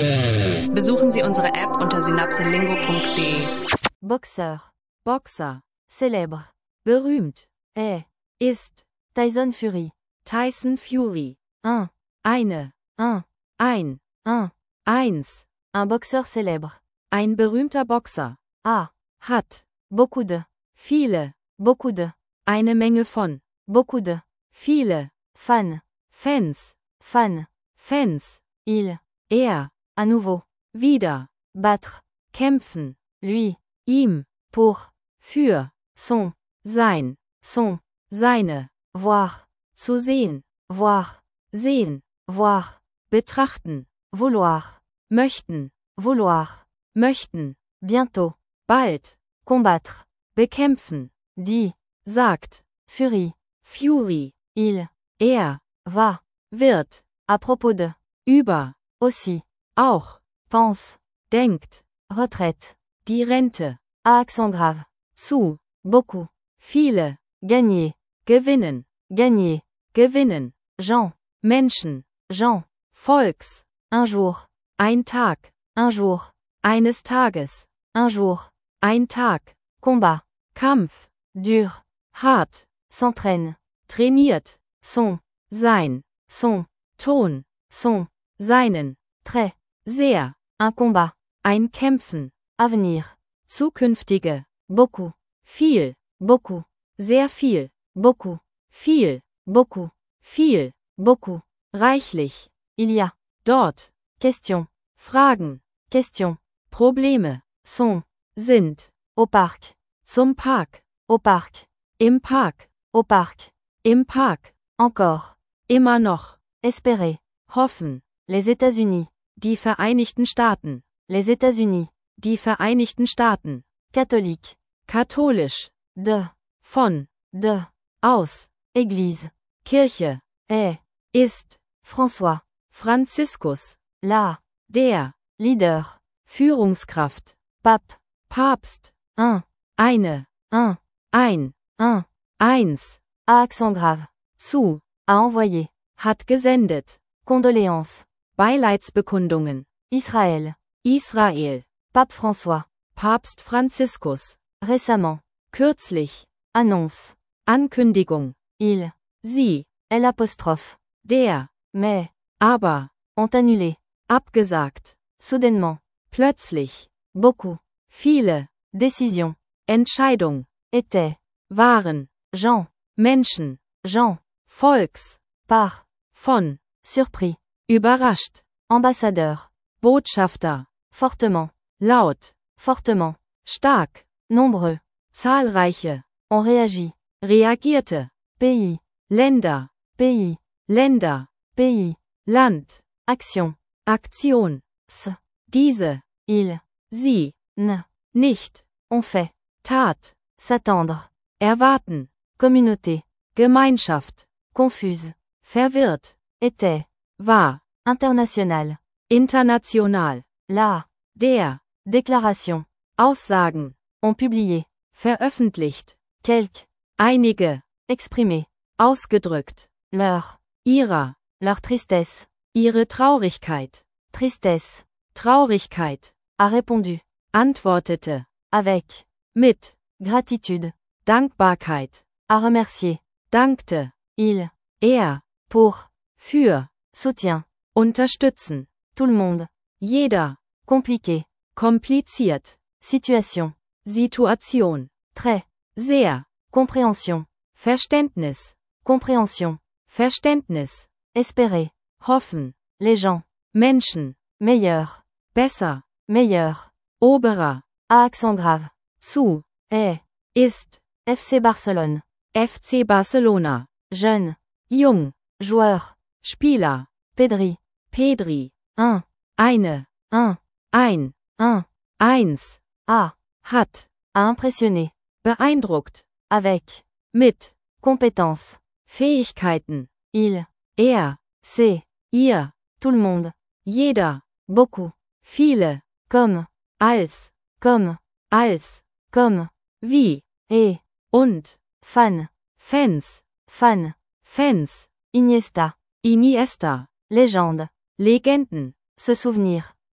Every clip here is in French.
Besuchen Sie unsere App unter synapselingo.de. Boxeur. Boxer. Célèbre. Berühmt. Ist. Tyson Fury. Tyson Fury. Un. Eine. Un. Eins. Un boxeur célèbre. Ein berühmter Boxer. Hat. Beaucoup de. Viele. Beaucoup de. Eine Menge von. Beaucoup de. Viele. Fan. Fans. Fans. Il. Er. À nouveau. Wieder. Battre. Kämpfen. Lui. Ihm. Pour. Für. Son. Sein. Son. Seine. Voir. Zu sehen. Voir. Sehen. Voir. Betrachten. Vouloir. Möchten. Vouloir. Möchten. Bientôt. Bald. Combattre. Bekämpfen. Dit. Sagt. Fury. Fury. Il. Er. Va. Wird. À propos de. Über. Aussi. Auch. Pense. Denkt. Retraite. Die Rente. À accent grave. Zu. Beaucoup. Viele. Gagner. Gewinnen. Gagner. Gewinnen. Jean. Menschen. Jean. Volks. Un jour. Ein Tag. Un jour. Eines Tages. Un jour. Ein Tag. Combat. Kampf. Dur. Hart. S'entraîne. Trainiert. Son. Sein. Son. Ton. Son. Seinen. Très. Sehr. Un combat. Ein Kämpfen. Avenir. Zukünftige. Beaucoup. Viel. Beaucoup. Sehr viel. Beaucoup. Viel. Beaucoup. Viel. Beaucoup. Reichlich. Il y a. Dort. Question. Fragen. Question. Probleme. Sont. Sind. Au parc. Zum Park. Au parc. Im Park. Au parc. Im Park. Encore. Immer noch. Espérer. Hoffen. Les États-Unis. Die Vereinigten Staaten. Les États-Unis. Die Vereinigten Staaten. Catholique. Katholisch. De. Von. De. Aus. Église. Kirche. Ist. François. Franziskus. La. Der. Leader. Führungskraft. Pape. Papst. Un. Eine. Un. Ein. Un. Eins. À accent grave. Zu. À envoyer. Hat gesendet. Condoléances. Beileidsbekundungen. Israël. Israel. Pape François. Papst Franziskus. Récemment. Kürzlich. Annonce. Ankündigung. Il. Sie. L'apostrophe. Der. Mais. Aber. Ont annulé. Abgesagt. Soudainement. Plötzlich. Beaucoup. Viele. Décision. Entscheidung. Était. Waren. Jean. Menschen. Jean. Volks. Par. Von. Surpris. Überrascht. Ambassadeur. Botschafter. Fortement. Laut. Fortement. Stark. Nombreux. Zahlreiche. On réagit. Reagierte. Pays. Länder. Pays. Länder. Pays. Land. Action. Aktion. Diese. Il. Sie. Nicht. On fait. Tat. S'attendre. Erwarten. Communauté. Gemeinschaft. Confuse. Verwirrt. Était. War. International. International. La. Der. Déclaration. Aussagen. On publié. Veröffentlicht. Quelques. Einige. Exprimé. Ausgedrückt. Leur. Ihrer. Leur tristesse. Ihre Traurigkeit. Tristesse. Traurigkeit. A répondu. Antwortete. Avec. Mit. Gratitude. Dankbarkeit. A remercier. Dankte. Il. Er. Pour. Für. Soutien. Unterstützen. Tout le monde. Jeder. Compliqué. Kompliziert. Situation. Situation. Très. Sehr. Compréhension. Verständnis. Compréhension. Verständnis. Espérer. Hoffen. Les gens. Menschen. Meilleur. Besser. Meilleur. Oberer. À accent grave. Zu. Ist. FC Barcelone. FC Barcelona. Jeune. Jung. Joueur. Spieler. Pedri. Pedri. Un. Eine. Un. Ein. Un. Eins. A. Hat. A impressionné. Beeindruckt. Avec. Mit. Compétence. Fähigkeiten. Il. Er. C'est. Ihr. Tout le monde. Jeder. Beaucoup. Viele. Comme. Als. Comme. Als. Comme. Wie. Et. Und. Fan. Fans. Fan. Fans. Iniesta. Iniesta. Légende. Legenden. Se souvenir.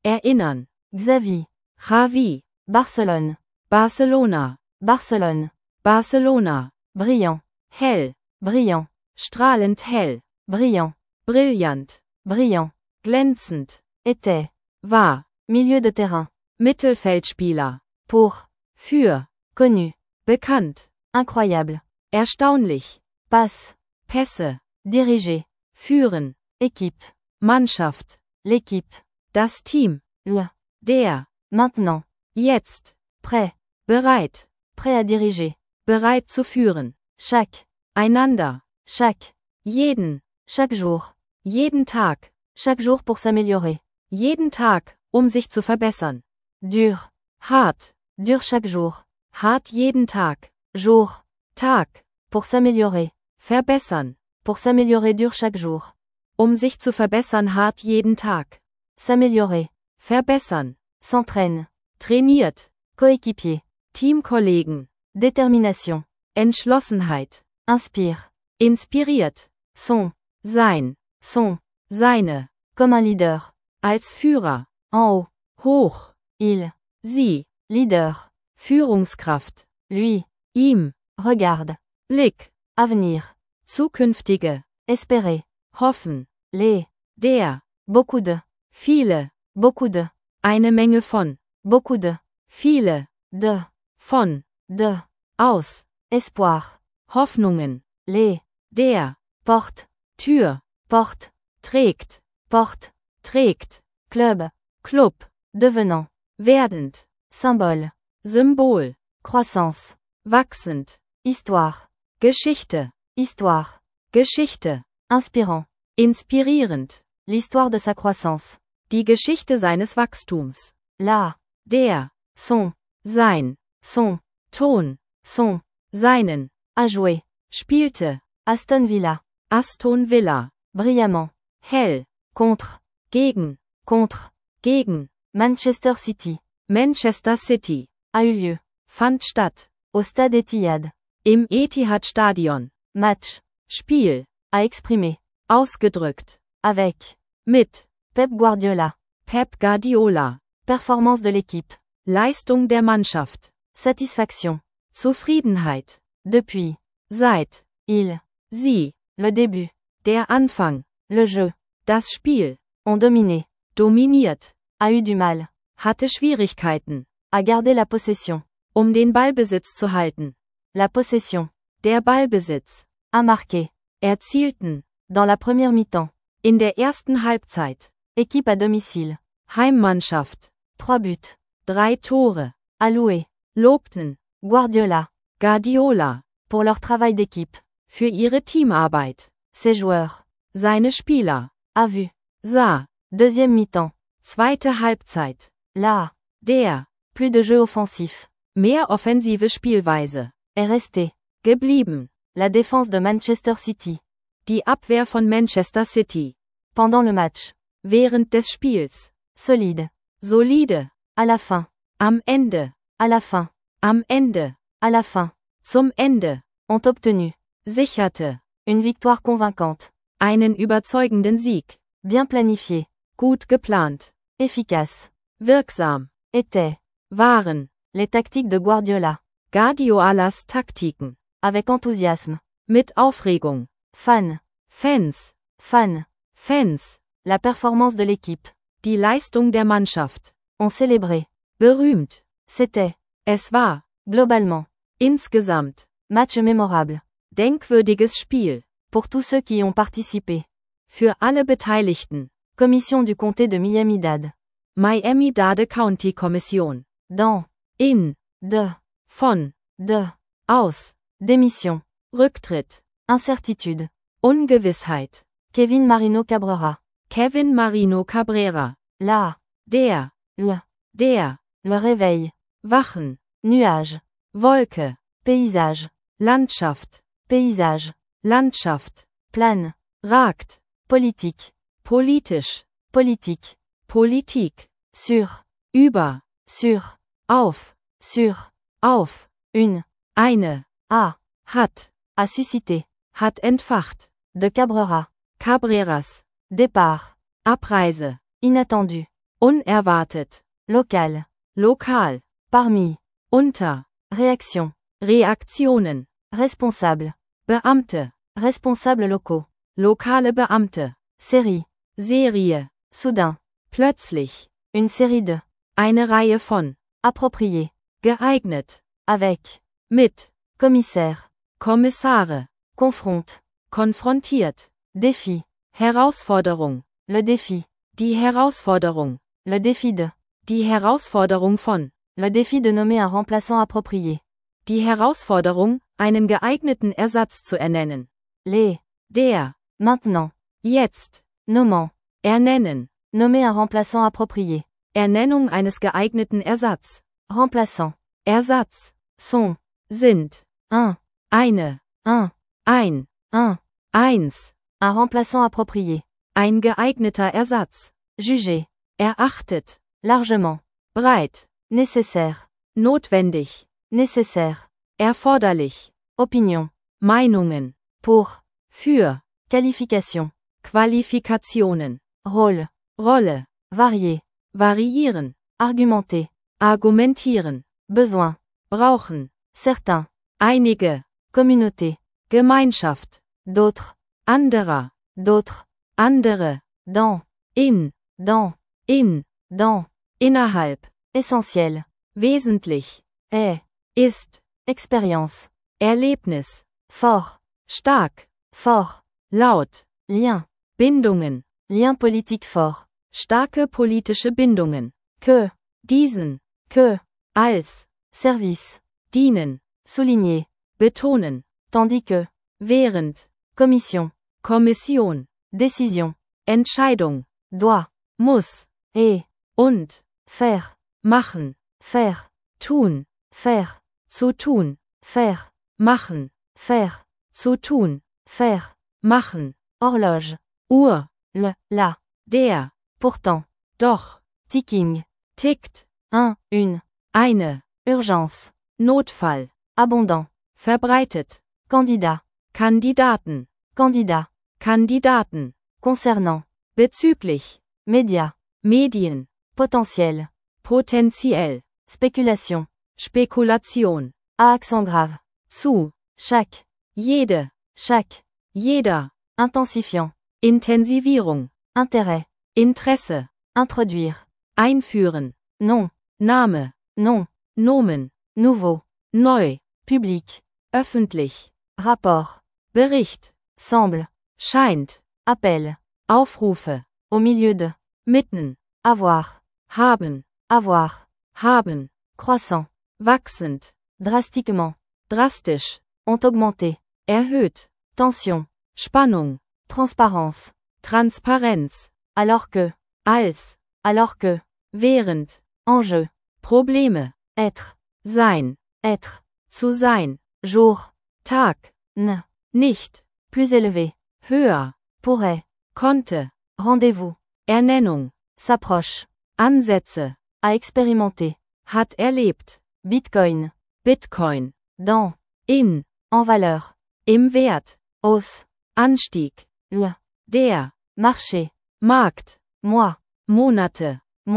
erinnern, Xavi, Javi, Barcelone, Barcelona, Barcelone, Barcelona, brillant, hell, brillant, strahlend hell, brillant, brillant, brillant, glänzend, était, war, milieu de terrain, Mittelfeldspieler, pour, für, connu, bekannt, incroyable, erstaunlich, passe, Pässe, diriger, führen, équipe, Mannschaft, l'équipe, das Team, le, der, maintenant, jetzt, prêt, bereit, prêt à diriger, bereit zu führen, chaque, einander, chaque, jeden, chaque jour, jeden chaque jour pour s'améliorer, Tag, sich zu verbessern, dur, hart, dur chaque jour, hart jeden Tag, jour, Tag, pour s'améliorer, verbessern, pour s'améliorer dur chaque jour, sich zu verbessern hart jeden Tag, s'améliorer, verbessern, s'entraîne, trainiert, coéquipier, Teamkollegen, détermination, Entschlossenheit, inspire, inspiriert, son, sein, seine, comme un leader, als Führer, en haut, hoch, il, sie, leader, Führungskraft, lui, ihm, regarde, Blick, avenir, zukünftige, espérer, hoffen, les, der, beaucoup de, viele, beaucoup de, eine Menge von, beaucoup de, viele, de, von, de, aus, espoir, Hoffnungen, les, der, porte, Tür, porte, trägt, trägt, club, Club, devenant, werdend, symbole, Symbol, croissance, wachsend, histoire, Geschichte, histoire, Geschichte, inspirant, inspirierend, l'histoire de sa croissance, die Geschichte seines Wachstums, la, der, son, sein, Ton, son, seinen, a joué, spielte, Aston Villa, Aston Villa, brillamment, hell, contre, gegen, Manchester City, Manchester City, a eu lieu, fand statt, au stade Etihad, im Etihad Stadion, match, Spiel, a exprimé, ausgedrückt, avec, mit, Pep Guardiola, Pep Guardiola, performance de l'équipe, Leistung der Mannschaft, satisfaction, Zufriedenheit, depuis, seit, il, sie, le début, der Anfang, le jeu, das Spiel, ont dominé, dominiert, a eu du mal, hatte Schwierigkeiten, a gardé la possession, den Ballbesitz zu halten, la possession, der Ballbesitz, a marqué, erzielten, dans la première mi-temps, in der ersten Halbzeit, équipe à domicile, Heimmannschaft, 3 buts, 3 Tore, a loué, lobten, Guardiola, Guardiola, pour leur travail d'équipe, für ihre Teamarbeit, ses joueurs, seine Spieler, a vu, sah, deuxième mi-temps, zweite Halbzeit, là, der, plus de jeu offensif, mehr offensive Spielweise, est resté, geblieben, la défense de Manchester City, die Abwehr von Manchester City, pendant le match, während des Spiels, solide, solide, à la fin, am Ende, à la fin, am Ende, à la fin, zum Ende, ont obtenu, sicherte, une victoire convaincante, einen überzeugenden Sieg, bien planifiée, gut geplant, efficace, wirksam, étaient, waren, les tactiques de Guardiola, Guardiolas Taktiken, avec enthousiasme, mit Aufregung, fan, Fans, la performance de l'équipe, die Leistung der Mannschaft, ont célébré, berühmt, c'était, es war, globalement, insgesamt, match mémorable, denkwürdiges Spiel, pour tous ceux qui y ont participé, für alle Beteiligten, commission du comté de Miami-Dade, Miami-Dade County Kommission, dans, in, de, von, de, aus, démission, Rücktritt, incertitude, Ungewissheit, Kevin Marino Cabrera, Kevin Marino Cabrera, la, der, le réveil, Wachen, nuage, Wolke, paysage, Landschaft, plane, ragt, politique, politisch, politique, sur, über, sur, auf, une, eine, hat suscité, hat entfacht, de Cabrera, Cabreras, départ, Abreise, inattendu, unerwartet, local, lokal, parmi, unter, réaction, Reaktionen, responsable, Beamte, responsables locaux, lokale Beamte, série, Serie, soudain, plötzlich, une série de, eine Reihe von, approprié, geeignet, avec, mit, commissaire, Kommissare, confronte, konfrontiert, défi, Herausforderung, le défi, die Herausforderung, le défi de, die Herausforderung von, le défi de nommer un remplaçant approprié, die Herausforderung, einen geeigneten Ersatz zu ernennen, les, der, maintenant, jetzt, nommant, ernennen, nommer un remplaçant approprié, Ernennung eines geeigneten Ersatz, remplaçant, Ersatz, sont, sind, un, eine, ein, eins, un remplaçant approprié, ein geeigneter Ersatz, jugé, erachtet, largement, breit, nécessaire, notwendig, nécessaire, erforderlich, opinion, Meinungen, pour, für, qualification, Qualifikationen, rôle, Rolle, varier, variieren, argumenter, argumentieren, besoin, brauchen, certain, einige, communauté, Gemeinschaft, d'autres, anderer, d'autres, andere, dans, in, dans, innerhalb, essentiel, wesentlich, est, ist, expérience, Erlebnis, fort, stark, fort, laut, lien, Bindungen, lien politique fort, starke politische Bindungen, que, diesen, que, als, service, dienen, souligner, betonen, tandis que, während, commission, Kommission, décision, Entscheidung, doit, muss, et, und, faire, machen, faire, tun, faire, zu tun, faire, machen, faire, zu tun, faire, machen, horloge, Uhr, le, la, der, pourtant, doch, ticking, tickt, une, eine, urgence, Notfall, abondant, verbreitet, candidat, Kandidaten, candidat, Kandidaten, concernant, bezüglich, média, Medien, potentiel, potenziell, spéculation, Spekulation, à accent grave, zu, chaque, jede, jeder, intensifiant, Intensivierung, intérêt, Interesse, introduire, einführen, non, Name, non, Nomen, nouveau, neu, public, öffentlich, rapport, Bericht, semble, scheint, appel, Aufrufe, au milieu de, mitten, avoir, haben, haben, croissant, wachsend, drastiquement, drastisch, ont augmenté, erhöht, tension, Spannung, transparence, Transparenz, alors que, als, während, enjeu, Probleme, être, sein, zu sein, jour, Tag, nicht, plus élevé, höher, pourrait, konnte, rendez-vous, Ernennung, s'approche, Ansätze, à expérimenter, hat erlebt, bitcoin, Bitcoin, dans, in, en valeur, im Wert, hausse, Anstieg, le, der, marché, Markt, mois, Monate,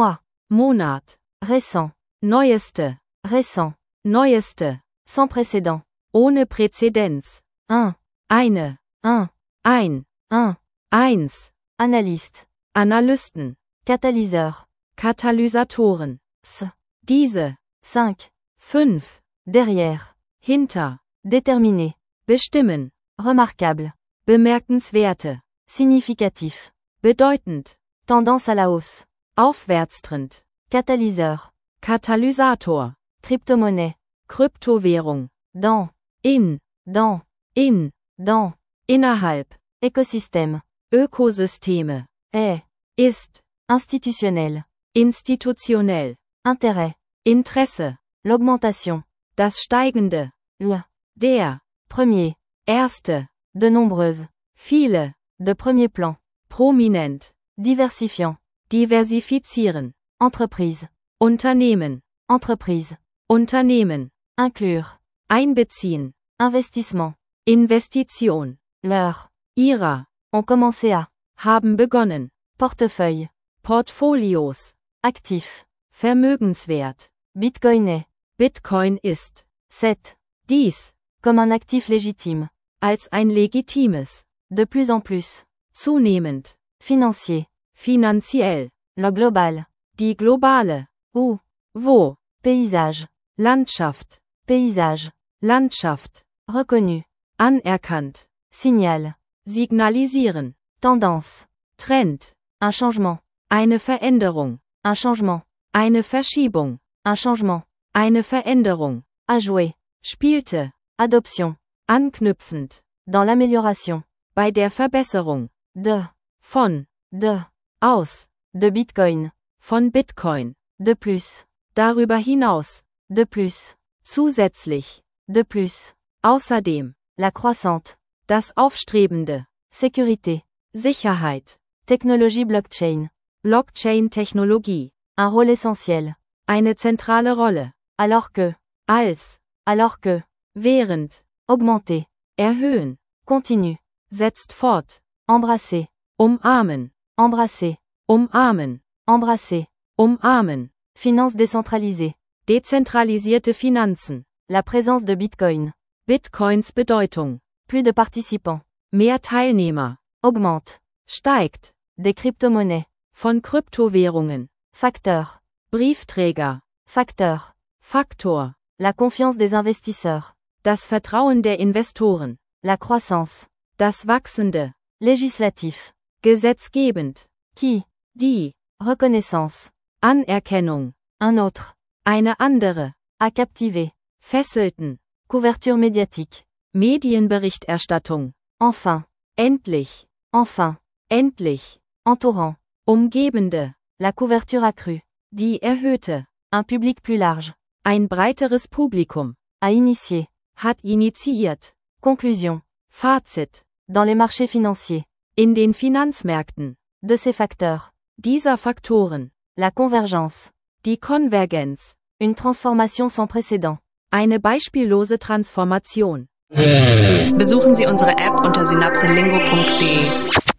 Monat, récent, neueste, sans précédent, ohne Präzedenz, eine, ein, eins, analyste, Analysten, catalyseur, Katalysatoren, diese, 5, 5, derrière, hinter, déterminé, bestimmen, remarquable, bemerkenswerte, significatif, bedeutend, tendance à la hausse, aufwärtstrend, catalyseur, Katalysator, cryptomonnaie, Kryptowährung, dans, in, dans, innerhalb, écosystème, Ökosysteme, ist, institutionnel, institutionell, intérêt, Interesse, l'augmentation, das steigende, der, premier, erste, de nombreuses, viele, de premier plan, prominent, diversifiant, diversifizieren, entreprise, Unternehmen, inclure, einbeziehen, investissement, Investition, leur, ihrer, ont commencé à, haben begonnen, portefeuille, Portfolios, Actif. Vermögenswert. Bitcoin est. Bitcoin ist. 7. Dies. Comme un actif légitime. Als ein legitimes. De plus en plus. Zunehmend. Financier. Finanziell. Le global. Die globale. Où. Wo. Paysage. Landschaft. Paysage. Landschaft. Reconnu. Anerkannt. Signal. Signalisieren. Tendance. Trend. Un changement. Eine Veränderung. Un changement. Eine Verschiebung. Un changement. Eine Veränderung. À jouer. Spielte. Adoption. Anknüpfend. Dans l'amélioration. Bei der Verbesserung. De. Von. De. Aus. De Bitcoin. Von Bitcoin. De plus. Darüber hinaus. De plus. Zusätzlich. De plus. Außerdem. La croissante. Das Aufstrebende. Sécurité. Sicherheit. Technologie blockchain. Blockchain-Technologie. Un rôle essentiel. Eine zentrale Rolle. Alors que. Als. Alors que. Während. Augmenter. Erhöhen. Continue. Setzt fort. Embrasser. Umarmen. Embrasser. Umarmen. Embrasser. Umarmen. Finance décentralisée. Dezentralisierte Finanzen. La présence de Bitcoin. Bitcoins Bedeutung. Plus de participants. Mehr Teilnehmer. Augmente. Steigt. Des crypto-monnaies. Von Kryptowährungen. Facteur. Briefträger. Facteur. Faktor. La confiance des investisseurs. Das Vertrauen der Investoren. La croissance. Das Wachsende. Législatif. Gesetzgebend. Qui. Die. Reconnaissance. Anerkennung. Un autre. Eine andere. À captiver. Fesselten. Couverture médiatique. Medienberichterstattung. Enfin. Endlich. Enfin. Endlich. Entourant. Umgebende. La couverture accrue. Die erhöhte. Un public plus large. Ein breiteres Publikum. À initier. Hat initiiert. Conclusion. Fazit. Dans les marchés financiers. In den Finanzmärkten. De ces facteurs. Dieser Faktoren. La convergence. Die Konvergenz. Une transformation sans précédent. Eine beispiellose Transformation. Besuchen Sie unsere App unter synapselingo.de.